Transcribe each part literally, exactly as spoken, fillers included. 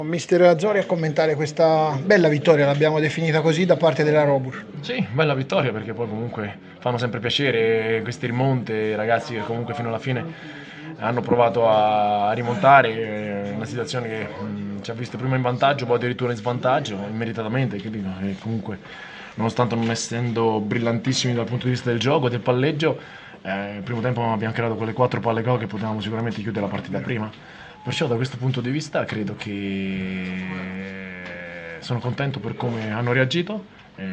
Mister Azzori a commentare questa bella vittoria, l'abbiamo definita così, da parte della Robur. Sì, bella vittoria perché poi comunque fanno sempre piacere queste rimonte, ragazzi che comunque fino alla fine hanno provato a rimontare una situazione che mh, ci ha visto prima in vantaggio, poi addirittura in svantaggio, immeritatamente, che dico, e comunque nonostante non essendo brillantissimi dal punto di vista del gioco, del palleggio, eh, il primo tempo abbiamo creato quelle quattro palle gol che potevamo sicuramente chiudere la partita prima. Perciò da questo punto di vista credo che sono contento per come hanno reagito. Eh,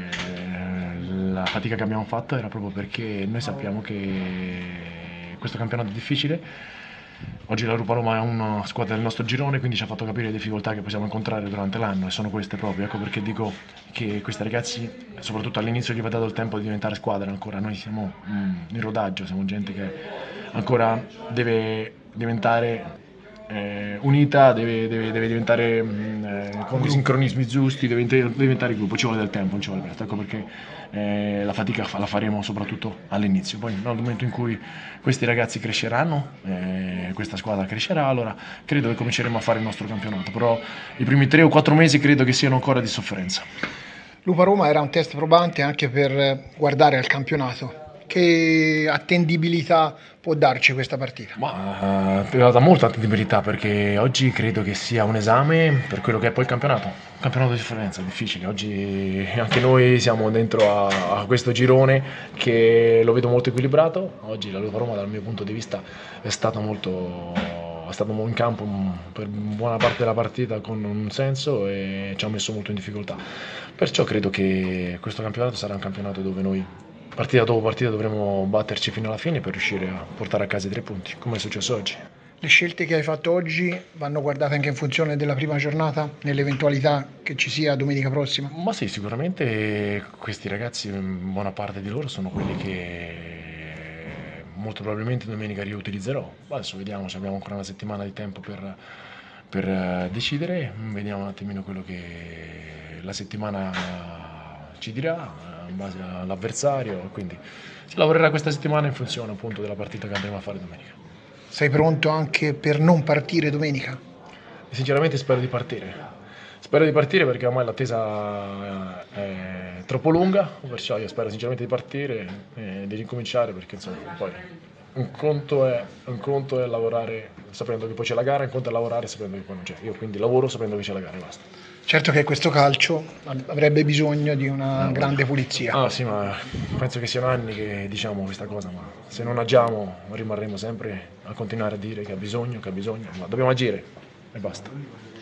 la fatica che abbiamo fatto era proprio perché noi sappiamo che questo campionato è difficile. Oggi la Rupa Roma è una squadra del nostro girone, quindi ci ha fatto capire le difficoltà che possiamo incontrare durante l'anno e sono queste proprio. Ecco perché dico che questi ragazzi, soprattutto all'inizio, gli va dato il tempo di diventare squadra ancora. Noi siamo mm, in rodaggio, siamo gente che ancora deve diventare eh, unita, deve, deve, deve diventare mh, eh, con i sincronismi giusti, deve, deve diventare gruppo, ci vuole del tempo, non ci vuole presto, ecco perché eh, la fatica la faremo soprattutto all'inizio, poi nel momento in cui questi ragazzi cresceranno, eh, questa squadra crescerà, allora credo che cominceremo a fare il nostro campionato, però i primi tre o quattro mesi credo che siano ancora di sofferenza. Lupa Roma era un test probante anche per guardare al campionato. Che attendibilità può darci questa partita? Ma eh, dà molta attendibilità perché oggi credo che sia un esame per quello che è poi il campionato. Un campionato di differenza, difficile. Oggi anche noi siamo dentro a, a questo girone che lo vedo molto equilibrato. Oggi la Lupa Roma dal mio punto di vista è stata molto è stato in campo per buona parte della partita con un senso e ci ha messo molto in difficoltà. Perciò credo che questo campionato sarà un campionato dove noi partita dopo partita dovremo batterci fino alla fine per riuscire a portare a casa i tre punti, come è successo oggi. Le scelte che hai fatto oggi vanno guardate anche in funzione della prima giornata, nell'eventualità che ci sia domenica prossima? Ma sì, sicuramente questi ragazzi, buona parte di loro, sono quelli che molto probabilmente domenica riutilizzerò. Adesso vediamo, abbiamo ancora una settimana di tempo per, per decidere, vediamo un attimino quello che la settimana ci dirà in base all'avversario, quindi si lavorerà questa settimana in funzione appunto della partita che andremo a fare domenica. Sei pronto anche per non partire domenica? E sinceramente spero di partire. Spero di partire perché ormai l'attesa è troppo lunga, perciò io spero sinceramente di partire e di ricominciare perché insomma poi un conto è, un conto è lavorare sapendo che poi c'è la gara, un conto è lavorare sapendo che poi non c'è. Io quindi lavoro sapendo che c'è la gara e basta. Certo che questo calcio avrebbe bisogno di una No, grande pulizia. Ah sì, ma penso che siano anni che diciamo questa cosa, ma se non agiamo rimarremo sempre a continuare a dire che ha bisogno, che ha bisogno, ma dobbiamo agire e basta.